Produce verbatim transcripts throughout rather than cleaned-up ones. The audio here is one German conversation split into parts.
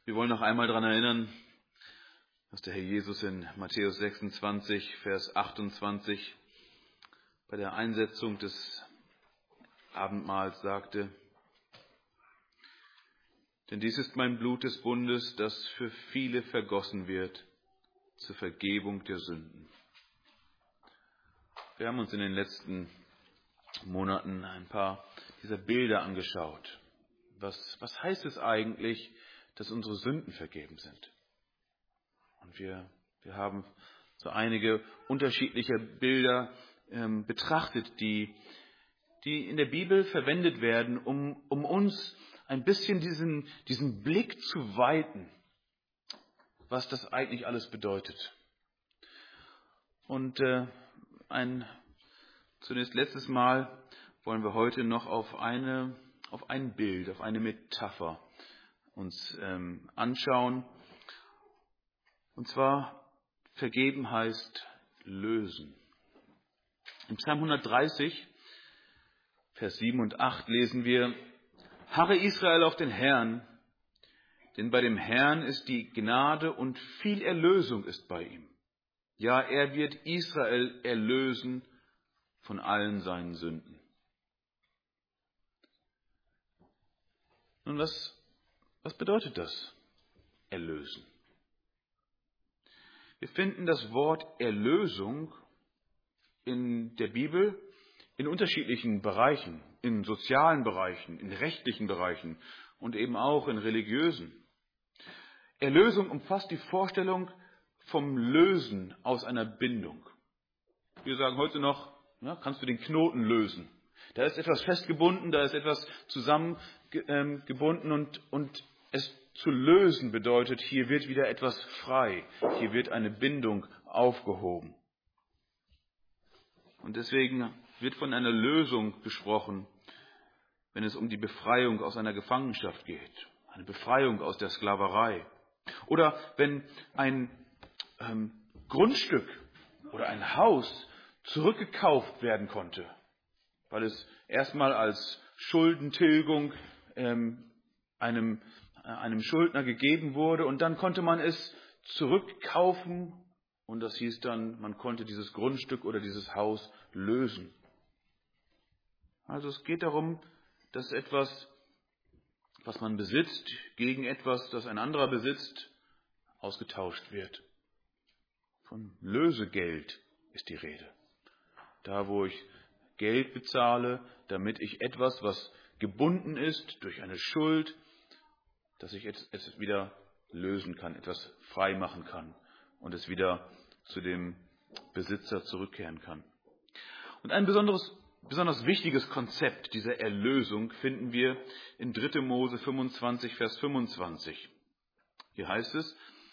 Wir wollen noch einmal daran erinnern, was der Herr Jesus in Matthäus sechsundzwanzig, Vers achtundzwanzig bei der Einsetzung des Abendmahls sagte. Denn dies ist mein Blut des Bundes, das für viele vergossen wird zur Vergebung der Sünden. Wir haben uns in den letzten Monaten ein paar dieser Bilder angeschaut. Was, was heißt es eigentlich, dass unsere Sünden vergeben sind? Und wir, wir haben so einige unterschiedliche Bilder ähm, betrachtet, die, die in der Bibel verwendet werden, um, um uns ein bisschen diesen, diesen Blick zu weiten, was das eigentlich alles bedeutet. Und äh, ein zunächst letztes Mal wollen wir heute noch auf eine, auf ein Bild, auf eine Metapher uns ähm, anschauen. Und zwar vergeben heißt lösen. Im Psalm hundertdreißig, Vers sieben und acht lesen wir: Harre Israel auf den Herrn, denn bei dem Herrn ist die Gnade und viel Erlösung ist bei ihm. Ja, er wird Israel erlösen von allen seinen Sünden. Nun, was, was bedeutet das? Erlösen. Wir finden das Wort Erlösung in der Bibel in unterschiedlichen Bereichen, in sozialen Bereichen, in rechtlichen Bereichen und eben auch in religiösen. Erlösung umfasst die Vorstellung vom Lösen aus einer Bindung. Wir sagen heute noch, ja, kannst du den Knoten lösen. Da ist etwas festgebunden, da ist etwas zusammengebunden und, und es zu lösen bedeutet, hier wird wieder etwas frei, hier wird eine Bindung aufgehoben. Und deswegen wird von einer Lösung gesprochen, wenn es um die Befreiung aus einer Gefangenschaft geht, eine Befreiung aus der Sklaverei. Oder wenn ein ähm, Grundstück oder ein Haus zurückgekauft werden konnte, weil es erstmal als Schuldentilgung ähm, einem, äh, einem Schuldner gegeben wurde und dann konnte man es zurückkaufen und das hieß dann, man konnte dieses Grundstück oder dieses Haus lösen. Also es geht darum, dass etwas, was man besitzt, gegen etwas, das ein anderer besitzt, ausgetauscht wird. Von Lösegeld ist die Rede. Da, wo ich Geld bezahle, damit ich etwas, was gebunden ist durch eine Schuld, dass ich es wieder lösen kann, etwas frei machen kann und es wieder zu dem Besitzer zurückkehren kann. Und ein besonderes, besonders wichtiges Konzept dieser Erlösung finden wir in dritter Mose fünfundzwanzig, Vers fünfundzwanzig. Hier heißt es,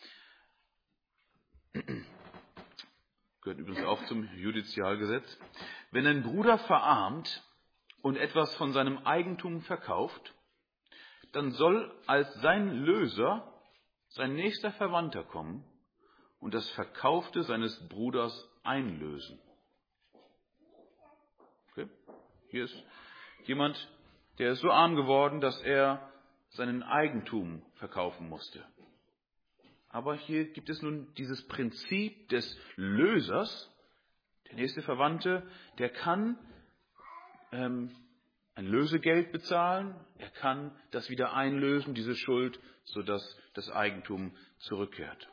gehört übrigens auch zum Judizialgesetz: Wenn ein Bruder verarmt und etwas von seinem Eigentum verkauft, dann soll als sein Löser sein nächster Verwandter kommen und das Verkaufte seines Bruders einlösen. Okay? Hier ist jemand, der ist so arm geworden, dass er seinen Eigentum verkaufen musste. Aber hier gibt es nun dieses Prinzip des Lösers. Der nächste Verwandte, der kann ähm, ein Lösegeld bezahlen. Er kann das wieder einlösen, diese Schuld, sodass das Eigentum zurückkehrt.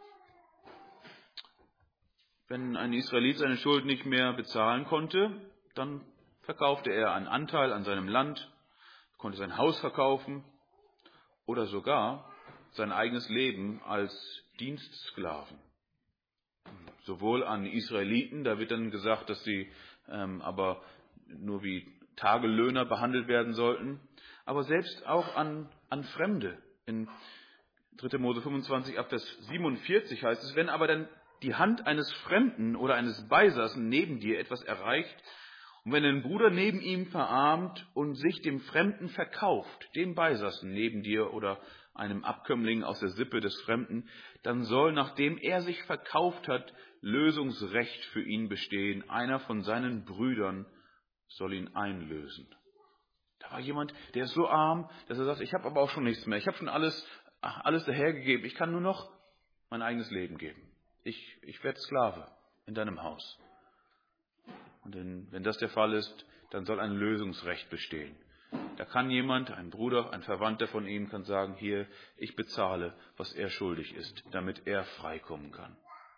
Wenn ein Israelit seine Schuld nicht mehr bezahlen konnte, dann verkaufte er einen Anteil an seinem Land, konnte sein Haus verkaufen oder sogar sein eigenes Leben als Dienstsklaven. Sowohl an Israeliten, da wird dann gesagt, dass sie ähm, aber nur wie Tagelöhner behandelt werden sollten, aber selbst auch an, an Fremde. In dritter Mose fünfundzwanzig, ab Vers siebenundvierzig heißt es, wenn aber dann die Hand eines Fremden oder eines Beisassen neben dir etwas erreicht und wenn ein Bruder neben ihm verarmt und sich dem Fremden verkauft, dem Beisassen neben dir oder einem Abkömmling aus der Sippe des Fremden, dann soll, nachdem er sich verkauft hat, Lösungsrecht für ihn bestehen. Einer von seinen Brüdern soll ihn einlösen. Da war jemand, der ist so arm, dass er sagt, ich habe aber auch schon nichts mehr. Ich habe schon alles alles dahergegeben. Ich kann nur noch mein eigenes Leben geben. Ich, ich werde Sklave in deinem Haus. Und wenn, wenn das der Fall ist, dann soll ein Lösungsrecht bestehen. Da kann jemand, ein Bruder, ein Verwandter von ihm, kann sagen, hier, ich bezahle, was er schuldig ist, damit er freikommen kann.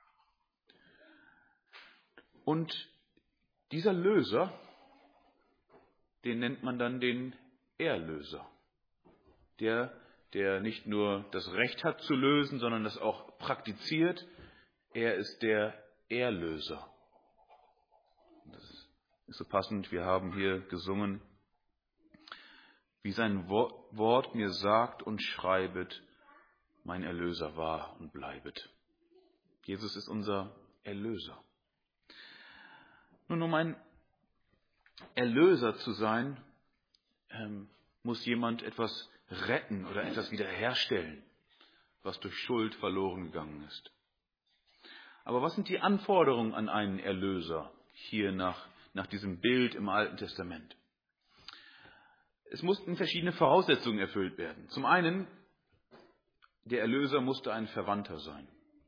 Und dieser Löser, den nennt man dann den Erlöser. Der, der nicht nur das Recht hat zu lösen, sondern das auch praktiziert. Er ist der Erlöser. Das ist so passend. Wir haben hier gesungen, wie sein Wort mir sagt und schreibet, mein Erlöser war und bleibet. Jesus ist unser Erlöser. Nun, um ein Erlöser zu sein, ähm, muss jemand etwas retten oder etwas wiederherstellen, was durch Schuld verloren gegangen ist. Aber was sind die Anforderungen an einen Erlöser hier nach, nach diesem Bild im Alten Testament? Es mussten verschiedene Voraussetzungen erfüllt werden. Zum einen, der Erlöser musste ein Verwandter sein.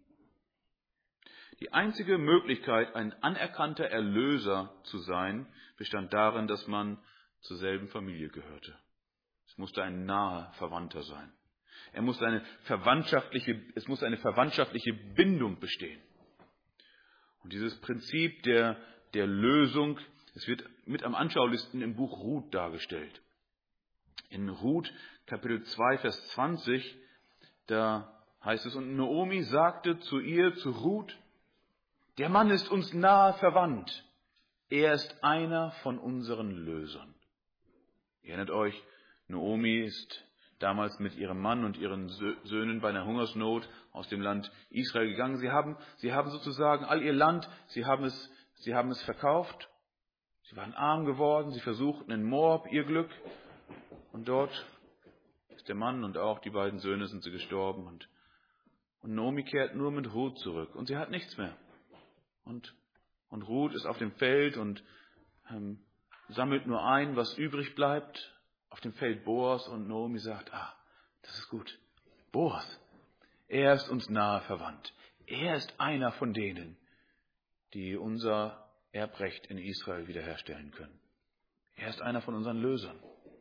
Die einzige Möglichkeit, ein anerkannter Erlöser zu sein, bestand darin, dass man zur selben Familie gehörte. Es musste ein naher Verwandter sein. Er musste eine verwandtschaftliche, es musste eine verwandtschaftliche Bindung bestehen. Und dieses Prinzip der, der Lösung, es wird mit am anschaulichsten im Buch Ruth dargestellt. In Ruth Kapitel zwei, Vers zwanzig, da heißt es, und Naomi sagte zu ihr, zu Ruth, der Mann ist uns nahe verwandt. Er ist einer von unseren Lösern. Ihr erinnert euch, Naomi ist damals mit ihrem Mann und ihren Söhnen bei einer Hungersnot aus dem Land Israel gegangen. Sie haben, sie haben sozusagen all ihr Land, sie haben es, sie haben es verkauft. Sie waren arm geworden, sie versuchten in Moab ihr Glück. Und dort ist der Mann und auch die beiden Söhne sind sie gestorben. Und, und Naomi kehrt nur mit Ruth zurück. Und sie hat nichts mehr. Und, und Ruth ist auf dem Feld und ähm, sammelt nur ein, was übrig bleibt. Auf dem Feld Boas. Und Naomi sagt, ah, das ist gut. Boas, er ist uns nahe verwandt. Er ist einer von denen, die unser Erbrecht in Israel wiederherstellen können. Er ist einer von unseren Lösern.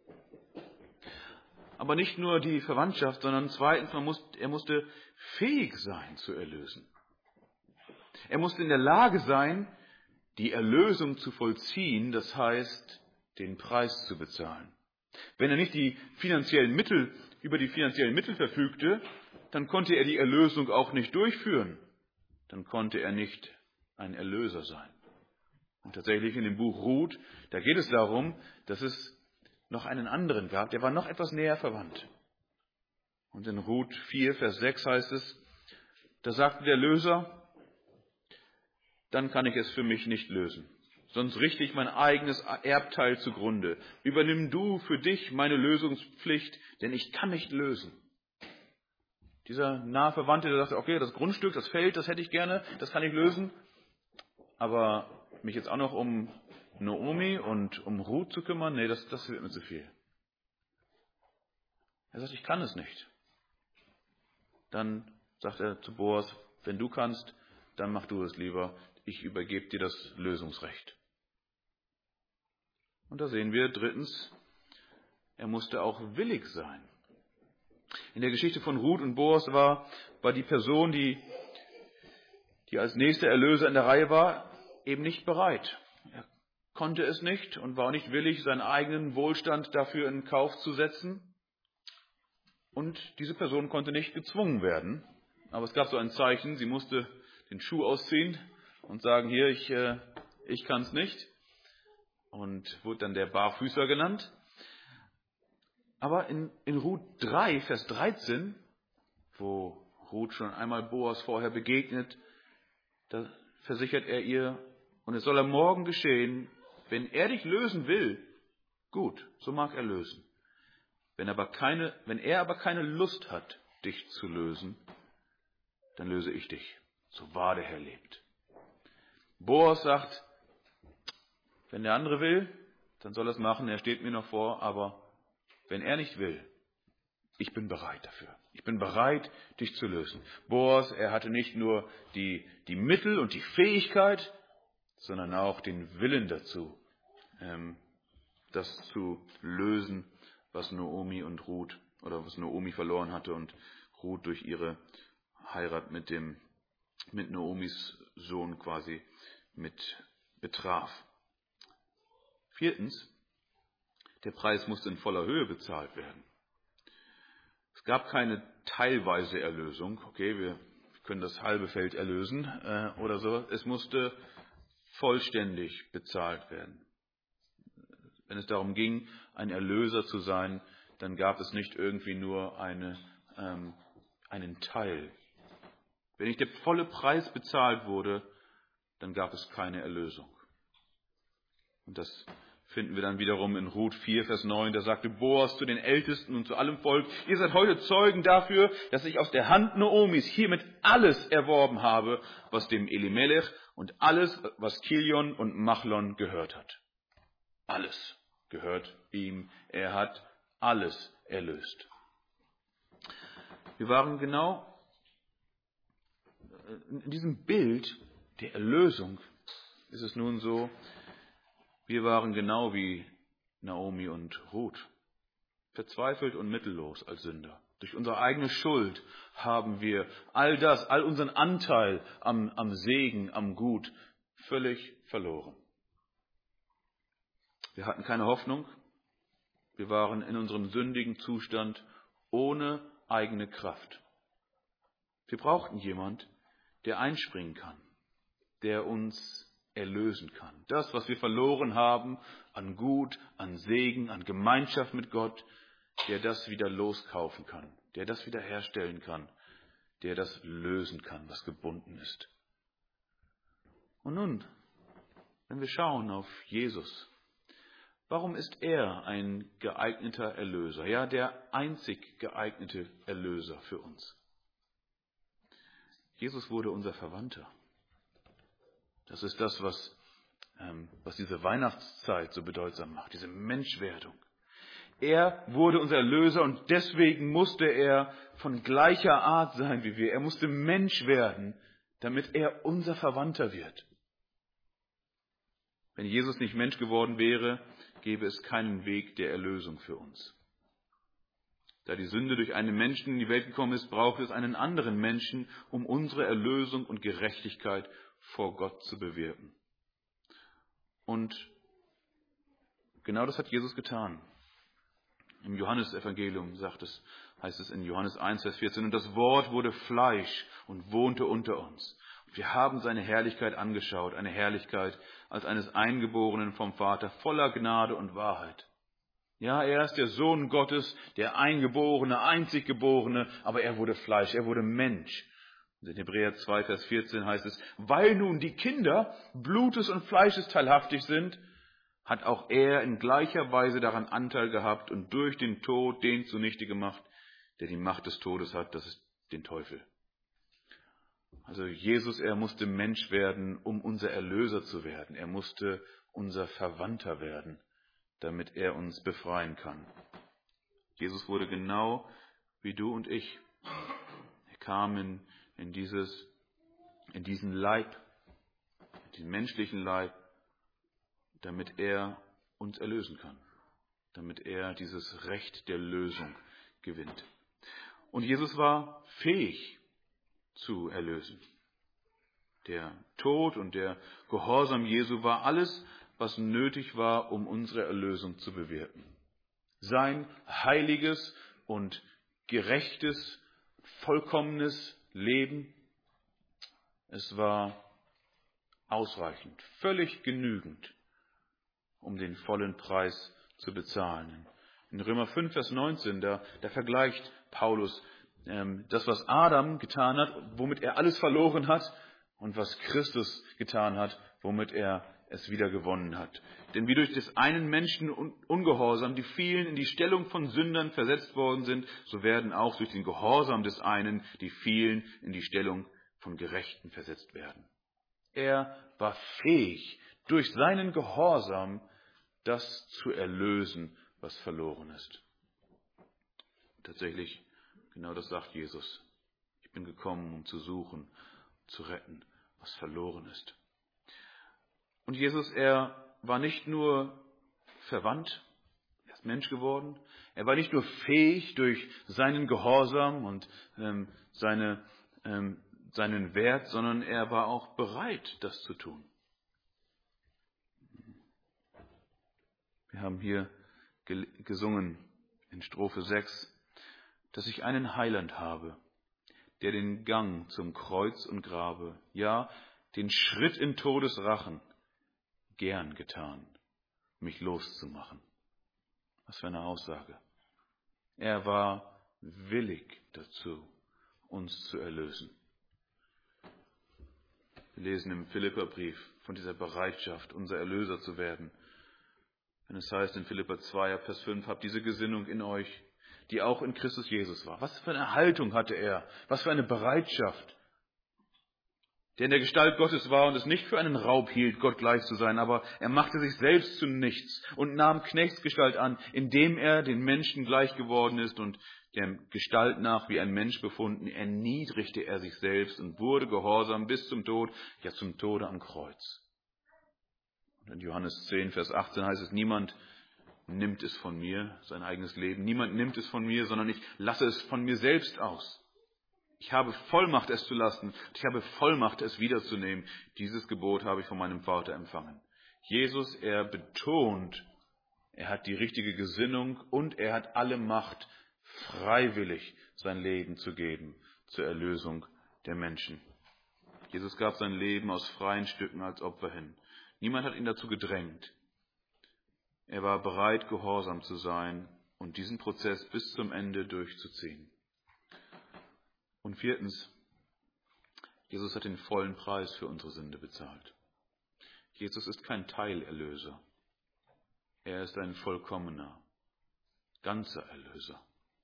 Aber nicht nur die Verwandtschaft, sondern zweitens, man muss, er musste fähig sein zu erlösen. Er musste in der Lage sein, die Erlösung zu vollziehen, das heißt, den Preis zu bezahlen. Wenn er nicht die finanziellen Mittel, über die finanziellen Mittel verfügte, dann konnte er die Erlösung auch nicht durchführen. Dann konnte er nicht ein Erlöser sein. Und tatsächlich in dem Buch Ruth, da geht es darum, dass es noch einen anderen gab, der war noch etwas näher verwandt. Und in Ruth vier, Vers sechs heißt es, da sagte der Löser, dann kann ich es für mich nicht lösen. Sonst richte ich mein eigenes Erbteil zugrunde. Übernimm du für dich meine Lösungspflicht, denn ich kann nicht lösen. Dieser nahe Verwandte, der sagte, okay, das Grundstück, das Feld, das hätte ich gerne, das kann ich lösen. Aber mich jetzt auch noch um Naomi und um Ruth zu kümmern, nee, das, das wird mir zu viel. Er sagt, ich kann es nicht. Dann sagt er zu Boas, wenn du kannst, dann mach du es lieber. Ich übergebe dir das Lösungsrecht. Und da sehen wir drittens, er musste auch willig sein. In der Geschichte von Ruth und Boas war, war die Person, die, die als nächster Erlöser in der Reihe war, eben nicht bereit. Er konnte es nicht und war nicht willig, seinen eigenen Wohlstand dafür in Kauf zu setzen. Und diese Person konnte nicht gezwungen werden. Aber es gab so ein Zeichen, sie musste den Schuh ausziehen und sagen, hier, ich, äh, ich kann es nicht. Und wurde dann der Barfüßer genannt. Aber in, in Ruth drei, Vers dreizehn, wo Ruth schon einmal Boas vorher begegnet, da versichert er ihr, und es soll am Morgen geschehen, wenn er dich lösen will, gut, so mag er lösen. Wenn, aber keine, wenn er aber keine Lust hat, dich zu lösen, dann löse ich dich, so wahr der Herr lebt. Boas sagt, wenn der andere will, dann soll er es machen, er steht mir noch vor, aber wenn er nicht will, ich bin bereit dafür. Ich bin bereit, dich zu lösen. Boas, er hatte nicht nur die, die Mittel und die Fähigkeit, sondern auch den Willen dazu, ähm, das zu lösen, was Naomi und Ruth, oder was Naomi verloren hatte und Ruth durch ihre Heirat mit dem, mit Naomis Sohn quasi mit betraf. Viertens, der Preis musste in voller Höhe bezahlt werden. Es gab keine teilweise Erlösung. Okay, wir können das halbe Feld erlösen äh, oder so. Es musste vollständig bezahlt werden. Wenn es darum ging, ein Erlöser zu sein, dann gab es nicht irgendwie nur eine, ähm, einen Teil. Wenn nicht der volle Preis bezahlt wurde, dann gab es keine Erlösung. Und das finden wir dann wiederum in Ruth vier, Vers neun. Da sagte Boas zu den Ältesten und zu allem Volk: Ihr seid heute Zeugen dafür, dass ich aus der Hand Naomis hiermit alles erworben habe, was dem Elimelech und alles, was Kilion und Machlon gehört hat. Alles gehört ihm. Er hat alles erlöst. Wir waren genau in diesem Bild der Erlösung. Ist es nun so, wir waren genau wie Naomi und Ruth, verzweifelt und mittellos als Sünder. Durch unsere eigene Schuld haben wir all das, all unseren Anteil am, am Segen, am Gut völlig verloren. Wir hatten keine Hoffnung. Wir waren in unserem sündigen Zustand ohne eigene Kraft. Wir brauchten jemand, der einspringen kann, der uns erlösen kann. Das, was wir verloren haben an Gut, an Segen, an Gemeinschaft mit Gott, der das wieder loskaufen kann, der das wieder herstellen kann, der das lösen kann, was gebunden ist. Und nun, wenn wir schauen auf Jesus, warum ist er ein geeigneter Erlöser? Ja, der einzig geeignete Erlöser für uns. Jesus wurde unser Verwandter. Das ist das, was, ähm, was diese Weihnachtszeit so bedeutsam macht, diese Menschwerdung. Er wurde unser Erlöser und deswegen musste er von gleicher Art sein wie wir. Er musste Mensch werden, damit er unser Verwandter wird. Wenn Jesus nicht Mensch geworden wäre, gäbe es keinen Weg der Erlösung für uns. Da die Sünde durch einen Menschen in die Welt gekommen ist, braucht es einen anderen Menschen, um unsere Erlösung und Gerechtigkeit vor Gott zu bewirken. Und genau das hat Jesus getan. Im Johannesevangelium sagt es, heißt es in Johannes eins, Vers vierzehn, und das Wort wurde Fleisch und wohnte unter uns. Und wir haben seine Herrlichkeit angeschaut, eine Herrlichkeit als eines Eingeborenen vom Vater, voller Gnade und Wahrheit. Ja, er ist der Sohn Gottes, der Eingeborene, Einziggeborene, aber er wurde Fleisch, er wurde Mensch. Und in Hebräer zwei, Vers vierzehn heißt es, weil nun die Kinder Blutes und Fleisches teilhaftig sind, hat auch er in gleicher Weise daran Anteil gehabt und durch den Tod den zunichte gemacht, der die Macht des Todes hat, das ist den Teufel. Also Jesus, er musste Mensch werden, um unser Erlöser zu werden. Er musste unser Verwandter werden, damit er uns befreien kann. Jesus wurde genau wie du und ich. Er kam in, in, dieses, in diesen Leib, diesen menschlichen Leib, damit er uns erlösen kann, damit er dieses Recht der Lösung gewinnt. Und Jesus war fähig zu erlösen. Der Tod und der Gehorsam Jesu war alles, was nötig war, um unsere Erlösung zu bewirken. Sein heiliges und gerechtes, vollkommenes Leben, es war ausreichend, völlig genügend, um den vollen Preis zu bezahlen. In Römer fünf, Vers neunzehn, da, da vergleicht Paulus ähm, das, was Adam getan hat, womit er alles verloren hat, und was Christus getan hat, womit er es wieder gewonnen hat. Denn wie durch des einen Menschen Ungehorsam die vielen in die Stellung von Sündern versetzt worden sind, so werden auch durch den Gehorsam des einen die vielen in die Stellung von Gerechten versetzt werden. Er war fähig, durch seinen Gehorsam das zu erlösen, was verloren ist. Tatsächlich, genau das sagt Jesus. Ich bin gekommen, um zu suchen, zu retten, was verloren ist. Und Jesus, er war nicht nur verwandt, er ist Mensch geworden. Er war nicht nur fähig durch seinen Gehorsam und ähm, seine, ähm, seinen Wert, sondern er war auch bereit, das zu tun. Wir haben hier ge- gesungen in Strophe sechs, dass ich einen Heiland habe, der den Gang zum Kreuz und Grabe, ja, den Schritt in Todesrachen, gern getan, mich loszumachen. Was für eine Aussage. Er war willig dazu, uns zu erlösen. Wir lesen im Philipperbrief von dieser Bereitschaft, unser Erlöser zu werden. Wenn es heißt in Philipper zwei, Vers fünf, habt diese Gesinnung in euch, die auch in Christus Jesus war. Was für eine Haltung hatte er? Was für eine Bereitschaft? Der in der Gestalt Gottes war und es nicht für einen Raub hielt, Gott gleich zu sein, aber er machte sich selbst zu nichts und nahm Knechtsgestalt an, indem er den Menschen gleich geworden ist und der Gestalt nach wie ein Mensch befunden, erniedrigte er sich selbst und wurde gehorsam bis zum Tod, ja zum Tode am Kreuz. Und in Johannes zehn, Vers achtzehn heißt es, niemand nimmt es von mir, sein eigenes Leben, niemand nimmt es von mir, sondern ich lasse es von mir selbst aus. Ich habe Vollmacht, es zu lassen. Ich habe Vollmacht, es wiederzunehmen. Dieses Gebot habe ich von meinem Vater empfangen. Jesus, er betont, er hat die richtige Gesinnung und er hat alle Macht, freiwillig sein Leben zu geben zur Erlösung der Menschen. Jesus gab sein Leben aus freien Stücken als Opfer hin. Niemand hat ihn dazu gedrängt. Er war bereit, gehorsam zu sein und diesen Prozess bis zum Ende durchzuziehen. Und viertens, Jesus hat den vollen Preis für unsere Sünde bezahlt. Jesus ist kein Teilerlöser. Er ist ein vollkommener, ganzer Erlöser.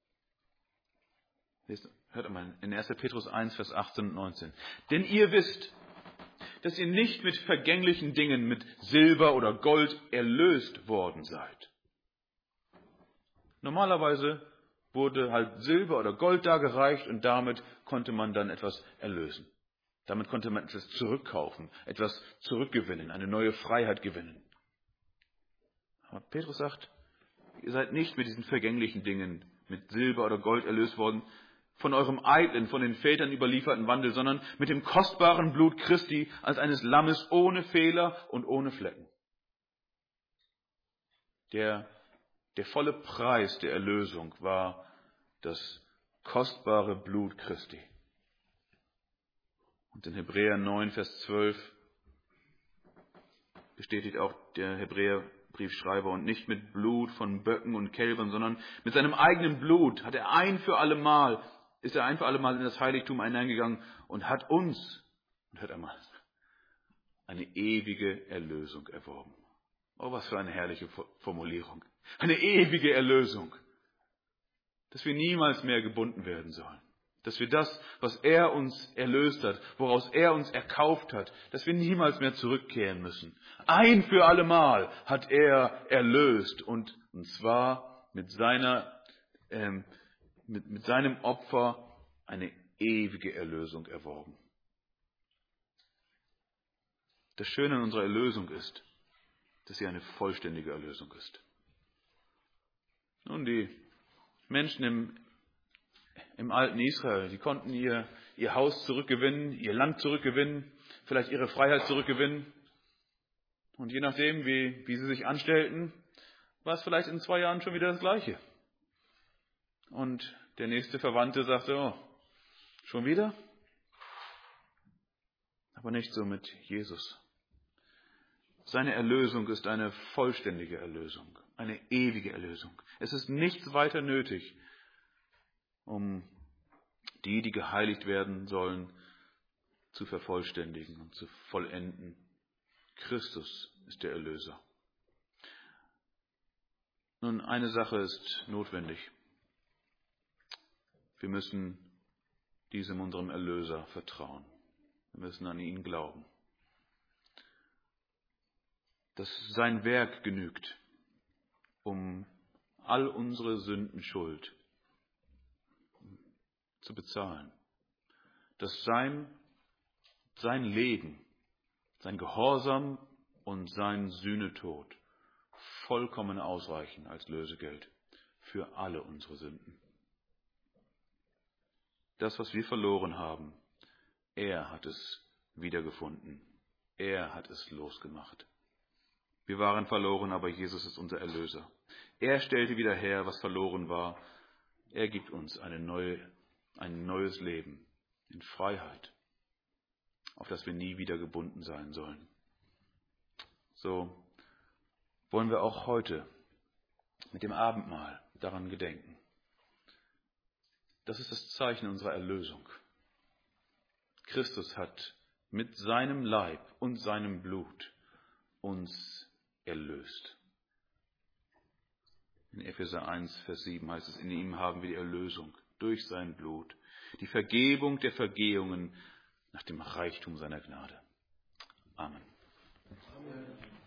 Hört einmal in erster Petrus eins, Vers achtzehn und neunzehn. Denn ihr wisst, dass ihr nicht mit vergänglichen Dingen, mit Silber oder Gold erlöst worden seid. Normalerweise wurde halt Silber oder Gold dargereicht und damit konnte man dann etwas erlösen. Damit konnte man etwas zurückkaufen, etwas zurückgewinnen, eine neue Freiheit gewinnen. Aber Petrus sagt, ihr seid nicht mit diesen vergänglichen Dingen, mit Silber oder Gold erlöst worden, von eurem eitlen, von den Vätern überlieferten Wandel, sondern mit dem kostbaren Blut Christi als eines Lammes ohne Fehler und ohne Flecken. Der, der volle Preis der Erlösung war das kostbare Blut Christi. Und in Hebräer neun, Vers zwölf bestätigt auch der Hebräerbriefschreiber, und nicht mit Blut von Böcken und Kälbern, sondern mit seinem eigenen Blut hat er ein für alle Mal, ist er ein für alle Mal in das Heiligtum hineingegangen und hat uns, und hört einmal, eine ewige Erlösung erworben. Oh, was für eine herrliche Formulierung. Eine ewige Erlösung. Dass wir niemals mehr gebunden werden sollen. Dass wir das, was er uns erlöst hat, woraus er uns erkauft hat, dass wir niemals mehr zurückkehren müssen. Ein für alle Mal hat er erlöst und, und zwar mit seiner, ähm, mit, mit seinem Opfer eine ewige Erlösung erworben. Das Schöne an unserer Erlösung ist, dass sie eine vollständige Erlösung ist. Nun, die Menschen im, im alten Israel, die konnten ihr, ihr Haus zurückgewinnen, ihr Land zurückgewinnen, vielleicht ihre Freiheit zurückgewinnen. Und je nachdem, wie, wie sie sich anstellten, war es vielleicht in zwei Jahren schon wieder das Gleiche. Und der nächste Verwandte sagte, oh, schon wieder? Aber nicht so mit Jesus. Seine Erlösung ist eine vollständige Erlösung, eine ewige Erlösung. Es ist nichts weiter nötig, um die, die geheiligt werden sollen, zu vervollständigen und zu vollenden. Christus ist der Erlöser. Nun, eine Sache ist notwendig. Wir müssen diesem unserem Erlöser vertrauen. Wir müssen an ihn glauben. Dass sein Werk genügt, um all unsere Sündenschuld zu bezahlen. Dass sein, sein Leben, sein Gehorsam und sein Sühnetod vollkommen ausreichen als Lösegeld für alle unsere Sünden. Das, was wir verloren haben, er hat es wiedergefunden. Er hat es losgemacht. Wir waren verloren, aber Jesus ist unser Erlöser. Er stellte wieder her, was verloren war. Er gibt uns eine neue, ein neues Leben in Freiheit, auf das wir nie wieder gebunden sein sollen. So wollen wir auch heute mit dem Abendmahl daran gedenken. Das ist das Zeichen unserer Erlösung. Christus hat mit seinem Leib und seinem Blut uns erlöst. In Epheser eins, Vers sieben heißt es, in ihm haben wir die Erlösung durch sein Blut, die Vergebung der Vergehungen nach dem Reichtum seiner Gnade. Amen. Amen.